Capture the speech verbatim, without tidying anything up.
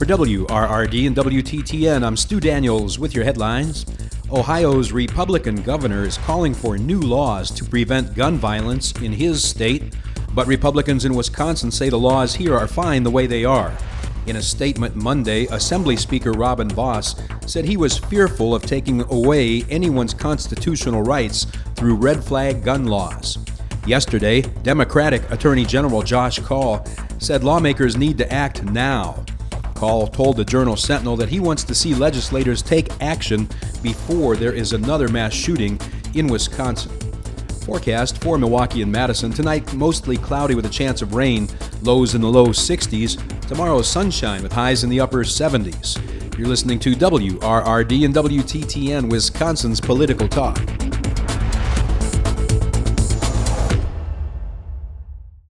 W R R D and W T T N, I'm Stu Daniels with your headlines. Ohio's Republican governor is calling for new laws to prevent gun violence in his state, but Republicans in Wisconsin say the laws here are fine the way they are. In a statement Monday, Assembly Speaker Robin Vos said he was fearful of taking away anyone's constitutional rights through red flag gun laws. Yesterday, Democratic Attorney General Josh Kaul said lawmakers need to act now. Kaul told the Journal-Sentinel that he wants to see legislators take action before there is another mass shooting in Wisconsin. Forecast for Milwaukee and Madison. Tonight, mostly cloudy with a chance of rain, lows in the low sixties. Tomorrow, sunshine with highs in the upper seventies. You're listening to W R R D and W T T N, Wisconsin's Political Talk.